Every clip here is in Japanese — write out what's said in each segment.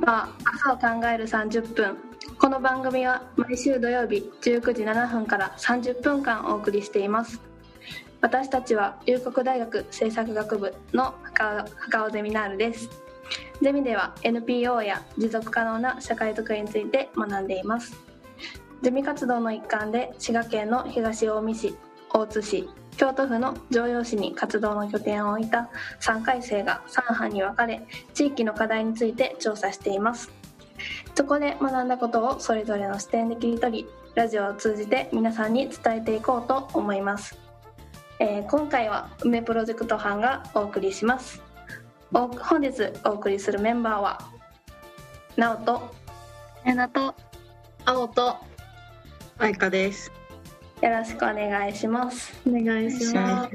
は朝を考える30分。この番組は毎週土曜日19時7分から30分間お送りしています。私たちは龍谷大学政策学部の高尾ゼミナールです。ゼミでは NPO や持続可能な社会づくりについて学んでいます。ゼミ活動の一環で滋賀県の東近江市、大津市、京都府の城陽市に活動の拠点を置いた3回生が3班に分かれ、地域の課題について調査しています。そこで学んだことをそれぞれの視点で切り取り、ラジオを通じて皆さんに伝えていこうと思います。今回は梅プロジェクト班がお送りします。本日お送りするメンバーはなおとえなと青とあいかです。 よろしくお願いします。 お願いします。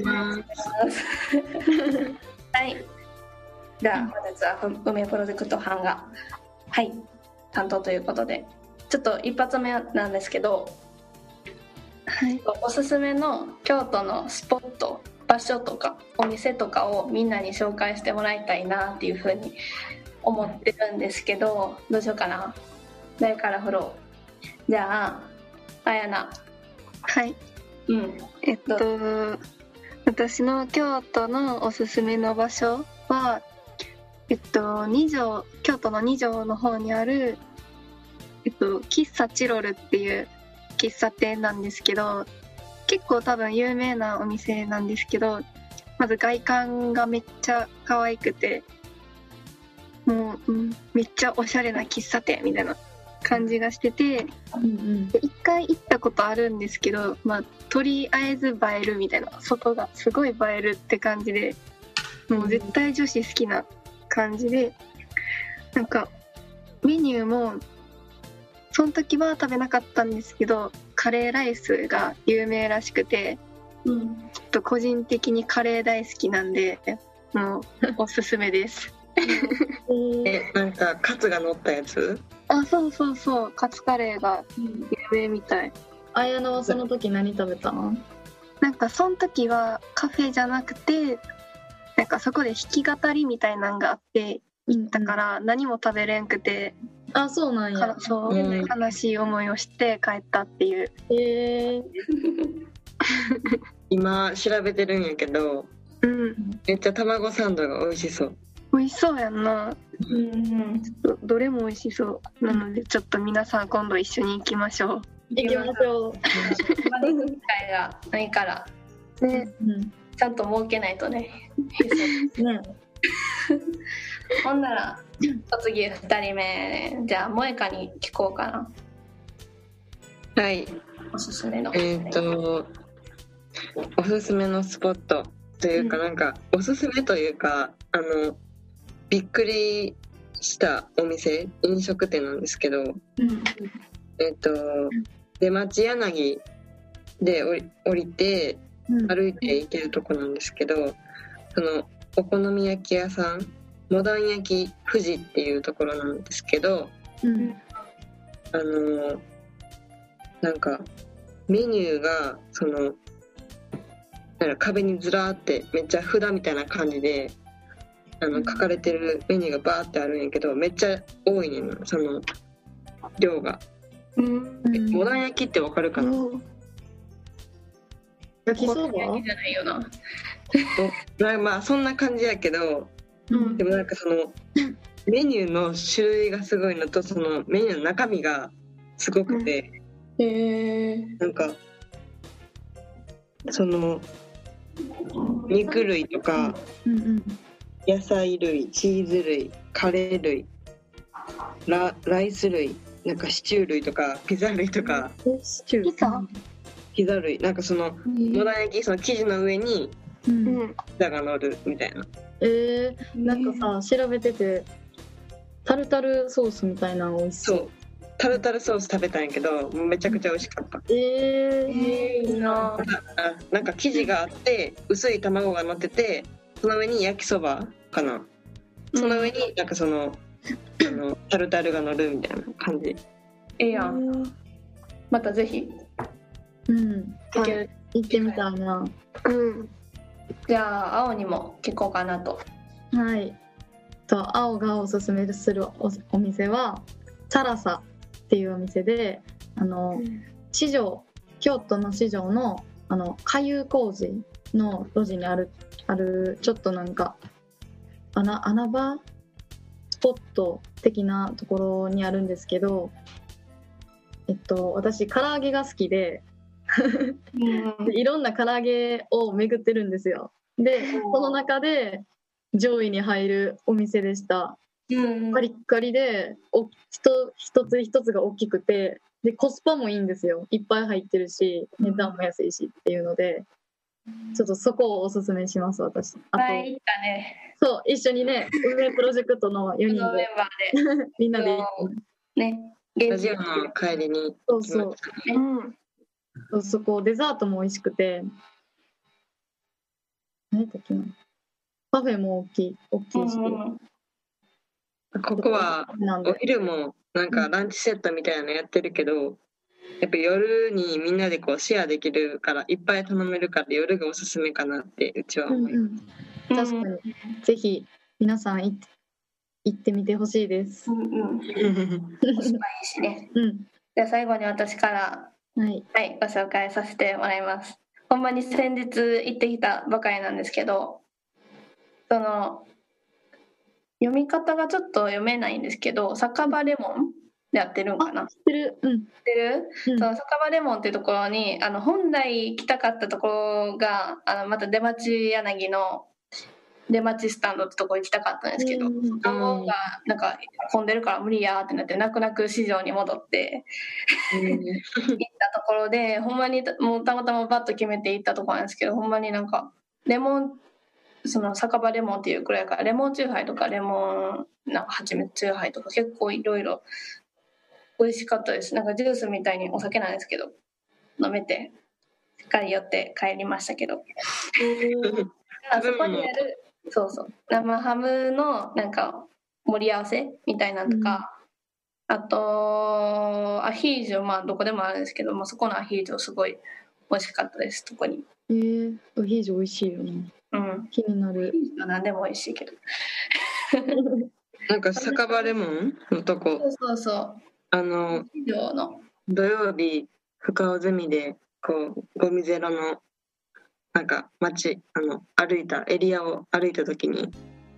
はい。じゃあ本日は梅プロジェクト班が担当ということで、ちょっと一発目なんですけど、おすすめの京都のスポット、場所とかお店とかをみんなに紹介してもらいたいなっていうふうに思ってるんですけど、どうしようかな。誰から振ろう。じゃああやな。 はい。私の京都のおすすめの場所は、京都の二条の方にある、喫茶チロルっていう喫茶店なんですけど、結構多分有名なお店なんですけど、まず外観がめっちゃ可愛くて、もう、めっちゃおしゃれな喫茶店みたいな感じがしてて、一回行ったことあるんですけど、とりあえず映えるみたいな、外がすごい映えるって感じで、もう絶対女子好きな感じで、なんかメニューもその時は食べなかったんですけど、カレーライスが有名らしくて、ちょっと個人的にカレー大好きなんで、もうおすすめです。 なんかカツが乗ったやつ？ あ、そうそうそう、カツカレーが有名みたい。 あやなはその時何食べたの？ なんかその時はカフェじゃなくて、なんかそこで弾き語りみたいなのがあって行ったから何も食べれんくて、 あ、そうなんや。 そう、悲しい思いをして帰ったっていう。 今調べてるんやけど、めっちゃ卵サンドが美味しそう。 美味しそうやんな。どれも美味しそうなので、ちょっと皆さん今度一緒に行きましょう。 行きましょう。 まだ機会がないからね、ちゃんと設けないとね。ほんなら次2人目、じゃあ萌香に聞こうかな。 はい。 おすすめのおすすめのスポットというか、なんかおすすめというか、びっくりしたお店、飲食店なんですけど、出町柳で降りて歩いて行けるとこなんですけど、そのお好み焼き屋さん、モダン焼き富士っていうところなんですけど、なんかメニューがそのなんか壁にずらーってめっちゃ札みたいな感じで書かれてるメニューがバーってあるんやけど、めっちゃ多いねん、その量が。モダン焼きってわかるかな？ 焼きそばじゃないよな。 まあそんな感じやけど、でもなんかそのメニューの種類がすごいのと、そのメニューの中身がすごくて、なんかその肉類とか、野菜類、チーズ類、カレー類、ライス類、なんかシチュー類とかピザ類とか、ピザ類、なんかそのモダン焼き、その生地の上にピザが乗るみたいな。 なんかさ、調べててタルタルソースみたいなの美味しそう。 そう、タルタルソース食べたんやけど、めちゃくちゃ美味しかった。 いいな。 なんか生地があって薄い卵が乗ってて、その上に焼きそばかな、その上になんかそのタルタルが乗るみたいな感じ。 やん。またぜひ行ってみたいな。 じゃあ青にも聞こうかなと。 はい。 青がおすすめするお店はチャラサっていうお店で、京都の四条の海遊小路の路地にあるちょっとなんか穴場スポット的なところにあるんですけど、私唐揚げが好きでいろんな唐揚げを巡ってるんですよ。でその中で上位に入るお店でした。カリッカリで一つ一つが大きくて、でコスパもいいんですよ。いっぱい入ってるし値段も安いしっていうので、ちょっとそこをおすすめします。私あと、 行ったね。 そう一緒にね、運営プロジェクトの4人でメンバーでみんなで行ってね、 ラジオの帰りにそこデザートも美味しくて、何だっけな、パフェも大きいし、 ここはお昼もなんかランチセットみたいなのやってるけど、やっぱ夜にみんなでこうシェアできるからいっぱい頼めるから夜がおすすめかなってうちは思います。 確かに、ぜひ皆さん行ってみてほしいです。 コスパいいしね。じゃあ最後に私からはい、ご紹介させてもらいます。ほんまに先日行ってきたばかりなんですけど、その読み方がちょっと読めないんですけど、酒場レモンでやってるんかな。知ってる？知ってる？その酒場レモンっていうところに本来行きたかったところがまた出町柳の出町スタンドってとこ行きたかったんですけど、そこがなんか混んでるから無理やってなって泣く泣く市場に戻って行ったところで、ほんまにもうたまたまバッと決めて行ったところなんですけど、ほんまになんかレモン、その酒場レモンっていうくらいからレモンチューハイとかレモンなんか蜂蜜チューハイとか結構いろいろ美味しかったです。なんかジュースみたいにお酒なんですけど飲めてしっかり寄って帰りましたけどあそこにある生ハムのなんか盛り合わせみたいなのとか、あとアヒージョ、どこでもあるんですけど、そこのアヒージョすごい美味しかったです。特にアヒージョ美味しいよね。気になる。 何でも美味しいけどなんか酒場レモンのとこ、土曜日深尾ゼミでこうゴミゼロのなんか街歩いたエリアを歩いた時に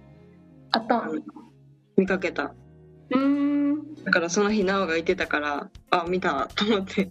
見かけた。だからその日なおがいてたから見たと思って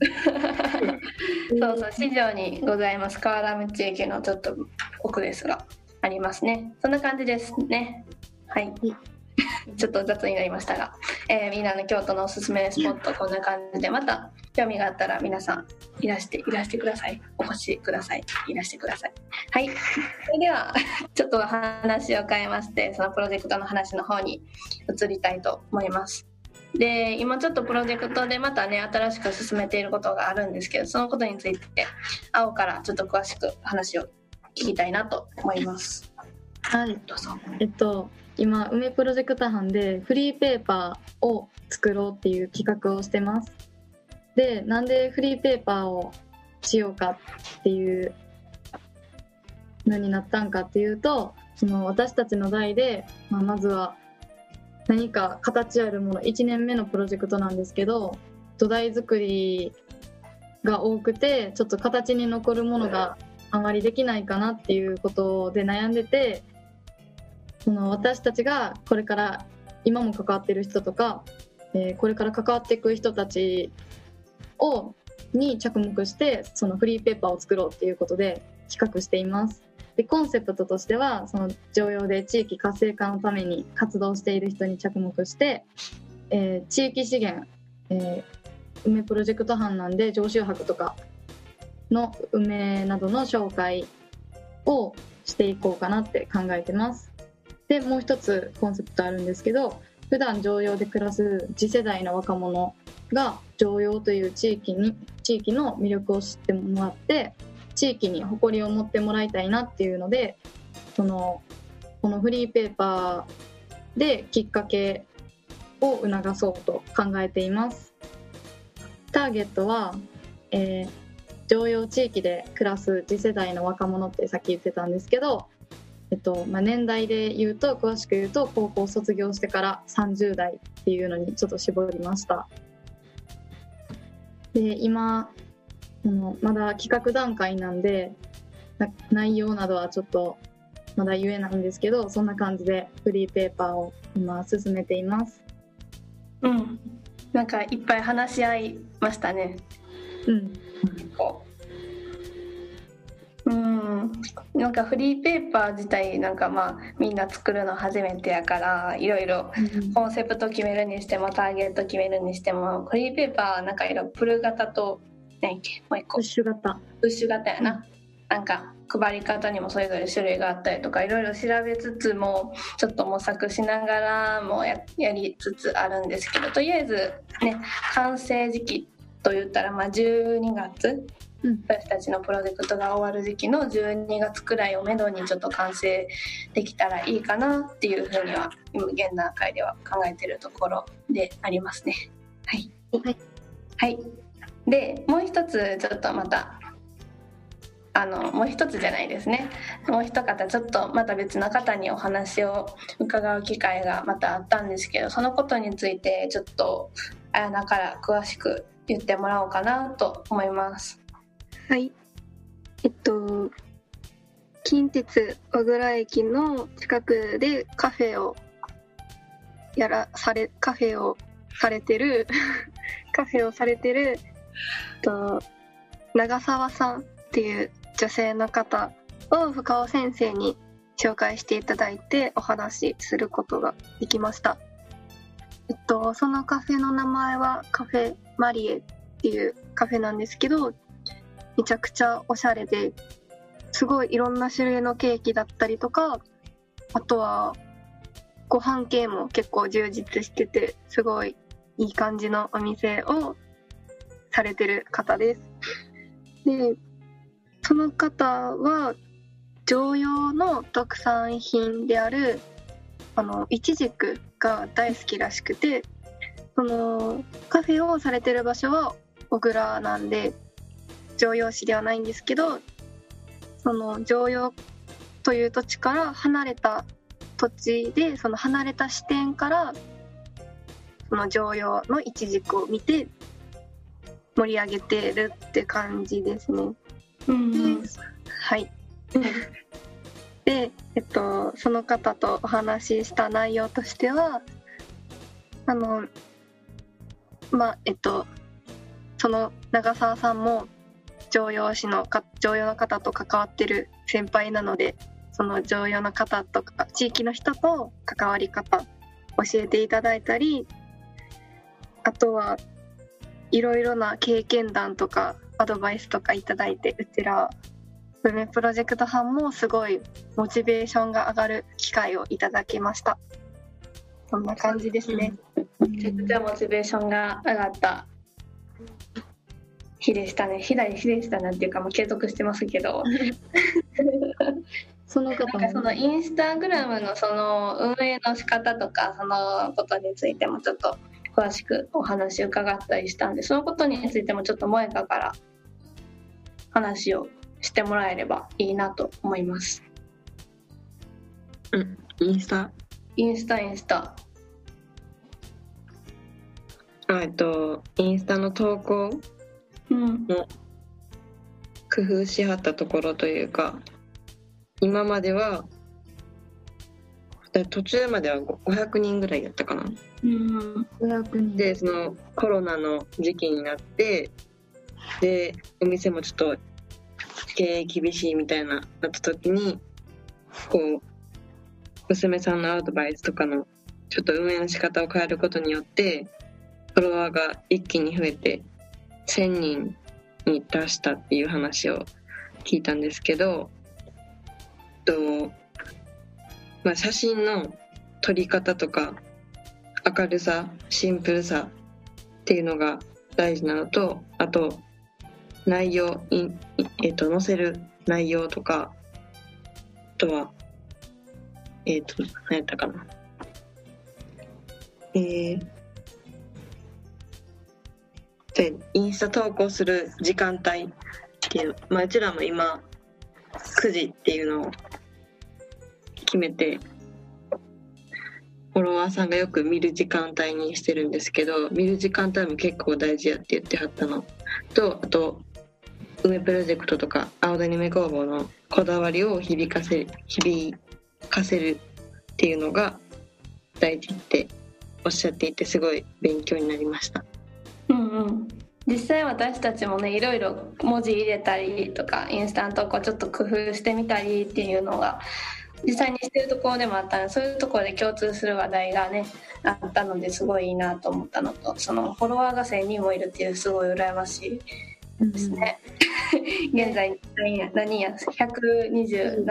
市場にございます河原道駅のちょっと奥ですがありますね。そんな感じですね。はいちょっと雑になりましたが、みんなの京都のおすすめスポットこんな感じで、また興味があったら皆さんいらしてください。お越しください。いらしてください。はい。それではちょっと話を変えまして、そのプロジェクトの話の方に移りたいと思います。で、今ちょっとプロジェクトでまたね新しく進めていることがあるんですけど、そのことについて青からちょっと詳しく話を聞きたいなと思います。 はい。どうぞ。今梅プロジェクト班でフリーペーパーを作ろうっていう企画をしてます。で、なんでフリーペーパーをしようかっていうのになったんかっていうと、その私たちの代で、まずは何か形あるもの、1年目のプロジェクトなんですけど、土台作りが多くてちょっと形に残るものがあまりできないかなっていうことで悩んでて、その私たちがこれから今も関わってる人とか、これから関わっていく人たちに着目してそのフリーペーパーを作ろうっていうことで企画しています。で、コンセプトとしてはその常用で地域活性化のために活動している人に着目して、地域資源、梅プロジェクト班なんで常習博とかの梅などの紹介をしていこうかなって考えてます。で、もう一つコンセプトあるんですけど、普段常用で暮らす次世代の若者が常用という地域の魅力を知ってもらって地域に誇りを持ってもらいたいなっていうので、このフリーペーパーできっかけを促そうと考えています。ターゲットは、常用地域で暮らす次世代の若者ってさっき言ってたんですけど、 年代で言うと詳しく言うと高校卒業してから30代っていうのにちょっと絞りました。で今まだ企画段階なんで内容などはちょっとまだ言えないんですけど、そんな感じでフリーペーパーを今進めています。 なんかいっぱい話し合いましたね。なんかフリーペーパー自体なんかみんな作るの初めてやからいろいろコンセプト決めるにしてもターゲット決めるにしてもフリーペーパーなんかいろいろプル型と何やっけもう一個プッシュ型やな、なんか配り方にもそれぞれ種類があったりとかいろいろ調べつつもちょっと模索しながらも やりつつあるんですけど、とりあえずね完成時期と言ったら12月、私たちのプロジェクトが終わる時期の12月くらいをめどにちょっと完成できたらいいかなっていうふうには今現段階では考えているところでありますね。はい、でもう一つちょっとまたもう一つじゃないですね、もう一方ちょっとまた別の方にお話を伺う機会がまたあったんですけど、そのことについてちょっと綾菜から詳しく言ってもらおうかなと思います。 はい、近鉄小倉駅の近くでカフェをされてる長澤さんっていう女性の方を深尾先生に紹介していただいてお話しすることができました。そのカフェの名前はカフェマリエっていうカフェなんですけど、めちゃくちゃおしゃれですごいいろんな種類のケーキだったりとか、あとはご飯系も結構充実しててすごいいい感じのお店をされてる方です。でその方は常陽の特産品であるイチジクが大好きらしくて、そのカフェをされてる場所は小倉なんで常陽市ではないんですけど、その常陽という土地から離れた土地でその離れた視点からその常陽のイチジクを見て盛り上げてるって感じですね。はい。で、その方とお話しした内容としてはその長澤さんも常陽の方と関わってる先輩なので、その常陽の方とか地域の人と関わり方教えていただいたり、あとはいろいろな経験談とかアドバイスとかいただいて、うちら梅プロジェクト班もすごいモチベーションが上がる機会をいただきました。そんな感じですね。 めちゃくちゃモチベーションが上がった日でしたね。日でしたねっていうかもう継続してますけどその方もそのインスタグラムのその運営の仕方とかそのことについてもちょっと詳しくお話伺ったりしたんで、そのことについてもちょっと萌香から話をしてもらえればいいなと思います。 インスタインスタインスタの投稿の工夫しはったところというか、今までは途中までは500人ぐらいやったかな。 500人でそのコロナの時期になって、でお店もちょっと経営厳しいみたいなった時にこう娘さんのアドバイスとかのちょっと運営の仕方を変えることによってフォロワーが一気に増えて1000人に達したっていう話を聞いたんですけど、写真の撮り方とか明るさシンプルさっていうのが大事なのと、あと内容載せる内容とか、あとは何やったかな、でインスタ投稿する時間帯っていう、うちらも今9時っていうのを決めてフォロワーさんがよく見る時間帯にしてるんですけど、見る時間帯も結構大事やって言ってはったのと、あと梅プロジェクトとか青谷梅工房のこだわりを響かせるっていうのが大事っておっしゃっていて、すごい勉強になりました。 うんうん、実際私たちもねいろいろ文字入れたりとかインスタントちょっと工夫してみたりっていうのが実際にしてるところでもあったので、そういうところで共通する話題がねあったのですごいいいなと思ったのと、そのフォロワーが1000人もいるっていうすごい羨ましいですね、現在何や128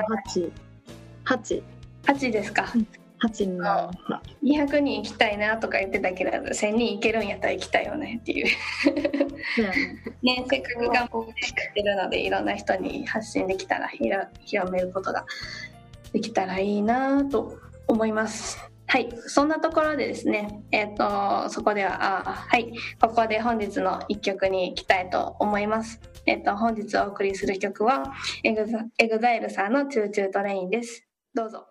8ですか。 8人 200人行きたいなとか言ってたけど1000人行けるんやったら行きたいよねっていうね、せっかく頑張ってるのでいろんな人に発信できたら広めることができたらいいなと思います。はい、そんなところでですね、そこでははい、ここで本日の1曲に行きたいと思います。本日お送りする曲はEXILEさんのチューチュートレインです。どうぞ。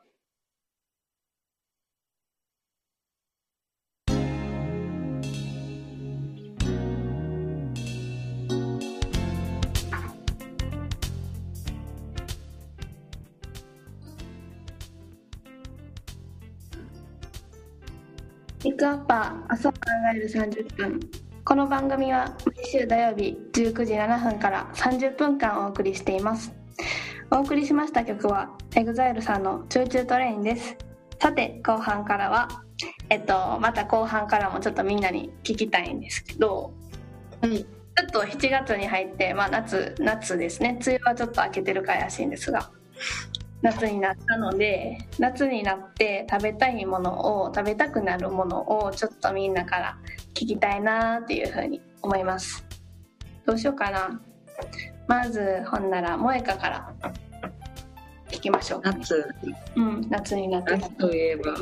ピックアッパー、朝を考える30分。この番組は毎週土曜日19時7分から30分間お送りしています。お送りしました曲は EXILE さんのチューチュートレインです。さて後半からはまた後半からもちょっとみんなに聞きたいんですけど、ちょっと7月に入って、夏ですね、梅雨はちょっと明けてるかららしいんですが、夏になったので、夏になって食べたくなるものをちょっとみんなから聞きたいなっていうふうに思います。どうしようかな。まずほんなら萌香から聞きましょう。夏になって夏といえば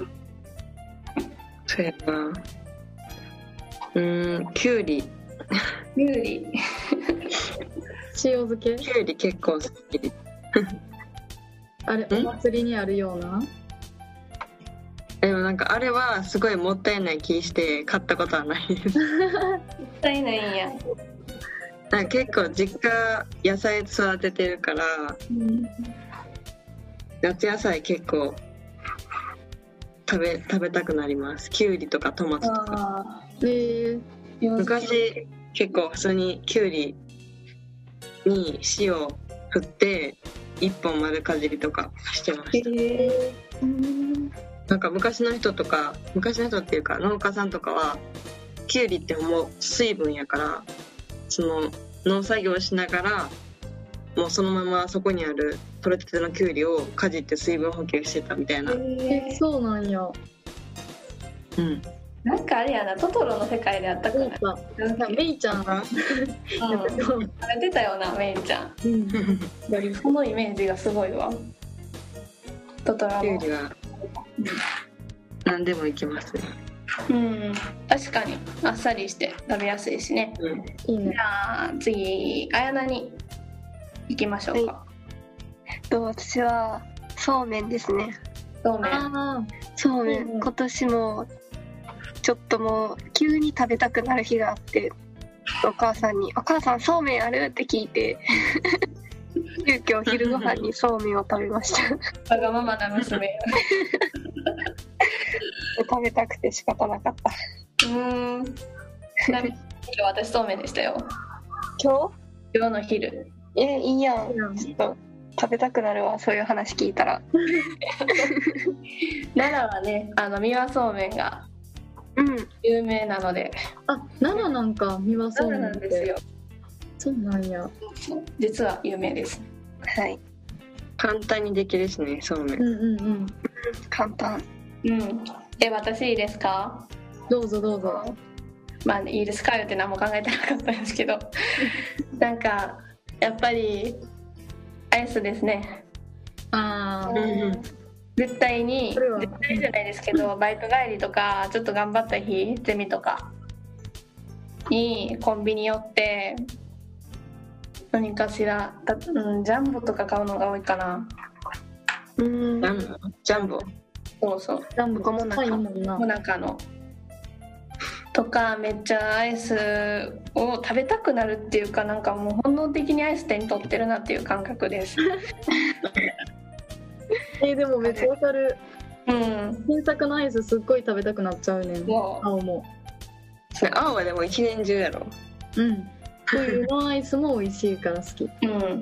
きゅうり塩漬け。 きゅうり結構好きあれお祭りにあるような。 でもなんかあれはすごいもったいない気して買ったことはないですもったいないんや。 なんか結構実家野菜育ててるから、夏野菜結構食べたくなります。きゅうりとかトマトとか。昔結構普通にきゅうりに塩振って一本丸かじりとかしてました。なんか昔の人っていうか農家さんとかはきゅうりってもう水分やから、その農作業しながらもうそのままそこにある取れたてのきゅうりをかじって水分補給してたみたいな。 そうなんや。 なんかあれやな、トトロの世界であったかな。 メイちゃんが食べてたよな、メイちゃん。そのイメージがすごいわ。トトロのきゅうりは何でもいけますね。 確かにあっさりして食べやすいしね。いいね。じゃあ次綾菜に行きましょうか。 私はそうめんですね。そうめん、今年もちょっともう急に食べたくなる日があって、お母さんそうめんあるって聞いて急遽昼ご飯にそうめんを食べましたわがままな娘食べたくて仕方なかった。 今日私そうめんでしたよ。 今日の昼。 いいやん。ちょっと食べたくなるわ、そういう話聞いたら。 奈良はね、三輪そうめんが有名なので。 奈良なんか三輪そうめんなんですよ。 そうなんや。 実は有名です。 はい。 簡単にできるしね、そうめん。 簡単。 私いいですか？ どうぞ。 いいですかよって何も考えてなかったんですけどなんかやっぱりアイスですね。絶対じゃないですけど、バイト帰りとかちょっと頑張った日、ゼミとかにコンビニ寄って何かしら、ジャンボとか買うのが多いかな。 ジャンボそうそう、 ジャンボここもなかもなかのとか、めっちゃアイスを食べたくなるっていうか、なんかもう本能的にアイス手に取ってるなっていう感覚です。 でもめっちゃわかる。 うん、 新作のアイスすっごい食べたくなっちゃうねん。青も。 青はでも一年中やろ。 冬のアイスも美味しいから好き。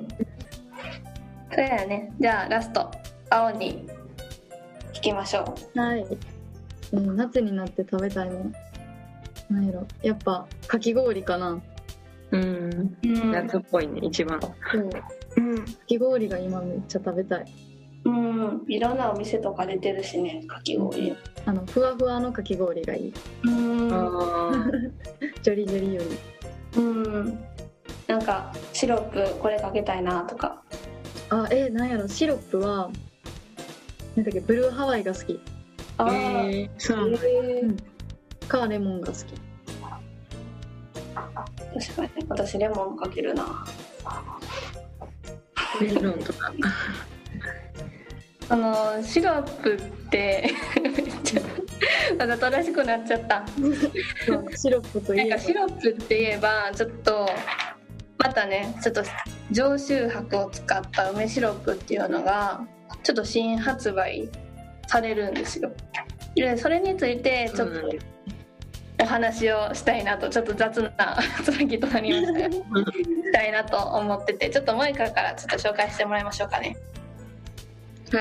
そうやね。じゃあラスト青に引きましょう。はい。夏になって食べたいもん。なんやろ、やっぱかき氷かな。 夏っぽいね、一番。そう。 かき氷が今めっちゃ食べたい。 いろんなお店とか出てるしね、かき氷。 ふわふわのかき氷がいい。ジョリジョリより。 なんかシロップこれかけたいなとか。 なんやろ、シロップはなんだっけ、ブルーハワイが好き。 そうかレモンが好き。 確かに私レモンかけるな。 メロンとかシロップってめっちゃわざとらしくなっちゃった。 シロップといえば、 なんかシロップって言えばちょっとまたね、ちょっと常習白を使った梅シロップっていうのがちょっと新発売されるんですよ。でそれについてちょっとお話をしたいなと、ちょっと雑なつなぎとなりましたしたいなと思ってて、ちょっと萌香からちょっと紹介してもらいましょうかね。 はい。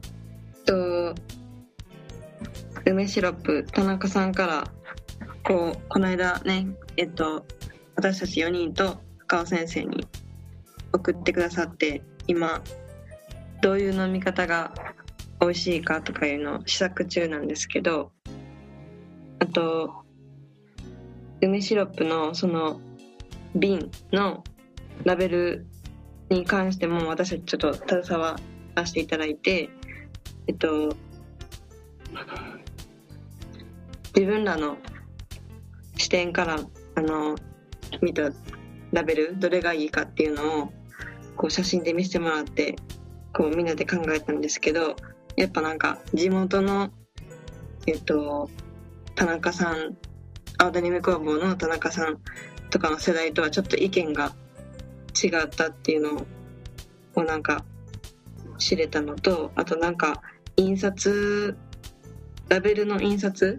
梅シロップ、田中さんからこの間ね、私たち4人と深尾先生に送ってくださって、今どういう飲み方が美味しいかとかいうのを試作中なんですけど、あと梅シロップのその瓶のラベルに関しても私たちちょっと携わらせていただいて、自分らの視点から見たラベルどれがいいかっていうのをこう写真で見せてもらってこうみんなで考えたんですけど、やっぱなんか地元の田中さん、青谷梅工房の田中さんとかの世代とはちょっと意見が違ったっていうのをなんか知れたのと、あとなんかラベルの印刷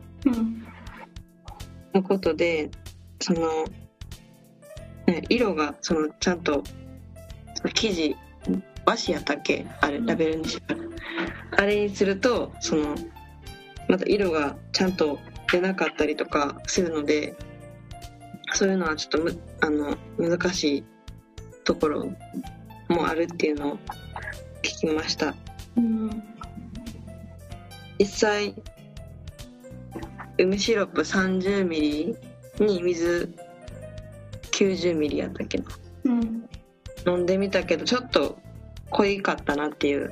のことで、その色がちゃんと生地和紙やったっけ、あれラベルにしたら、あれにするとまた色がちゃんと出なかったりとかするので、そういうのはちょっと難しいところもあるっていうのを聞きました。実際梅シロップ30ミリに水90ミリやったっけな、飲んでみたけどちょっと濃いかったなっていう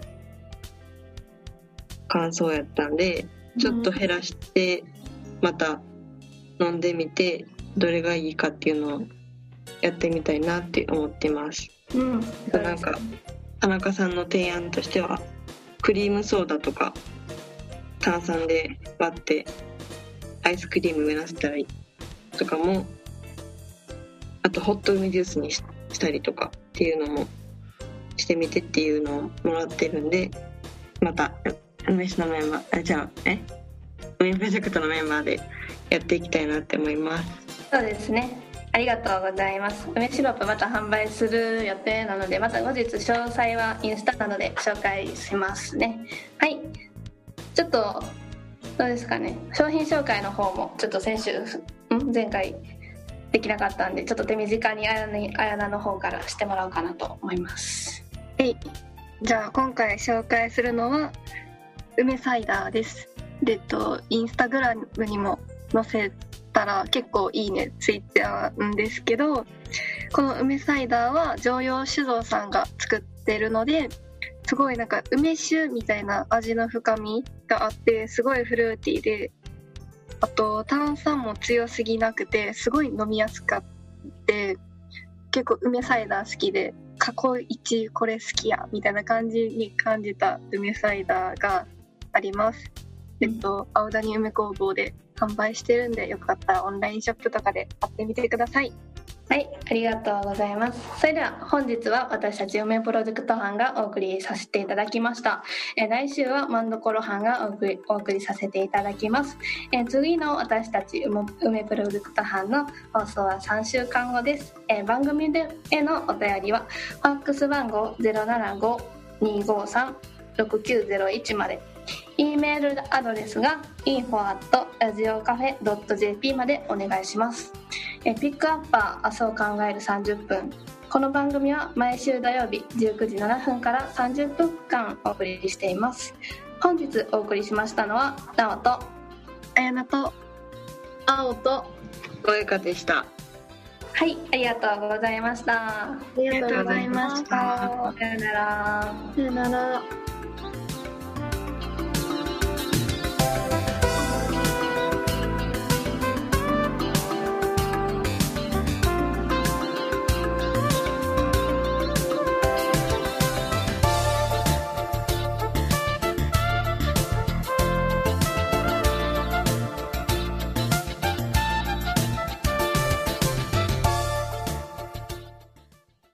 感想やったんで、ちょっと減らしてまた飲んでみてどれがいいかっていうのをやってみたいなって思ってます。なんか田中さんの提案としてはクリームソーダとか炭酸で割ってアイスクリーム目指せたらいいとかも、あとホット梅ジュースにしたりとかっていうのもしてみてっていうのをもらってるんで、また梅酒のメンバー梅プロジェクトのメンバーでやっていきたいなって思います。 そうですね、ありがとうございます。梅シロップまた販売する予定なので、また後日詳細はインスタなどで紹介しますね。はい、ちょっとどうですかね、商品紹介の方もちょっと前回できなかったんで、ちょっと手短にあやなの方からしてもらおうかなと思います。 はい、じゃあ今回紹介するのは梅サイダーです。で、インスタグラムにも載せたら結構いいねついてたんですけど、この梅サイダーは常陽酒造さんが作ってるので、すごいなんか梅酒みたいな味の深みがあって、すごいフルーティーで、あと炭酸も強すぎなくてすごい飲みやすかって、結構梅サイダー好きで過去一これ好きやみたいな感じに感じた梅サイダーがあります。青谷梅工房で販売してるんで、よかったらオンラインショップとかで買ってみてください。 はい、ありがとうございます。それでは本日は私たち梅プロジェクト班がお送りさせていただきました。来週はマンドコロ班がお送りさせていただきます。次の私たち梅プロジェクト班の放送は3週間後です。番組へのお便りはファックス番号 075-253-6901 まで、E メールアドレスが info@radiocafe.jp までお願いします。ピックアッパー明日を考える30分。この番組は毎週土曜日19時7分から30分間お送りしています。本日お送りしましたのはなおとあやなと青と声かでした。 はい、ありがとうございました。 ありがとうございました。 さよなら。 さよなら。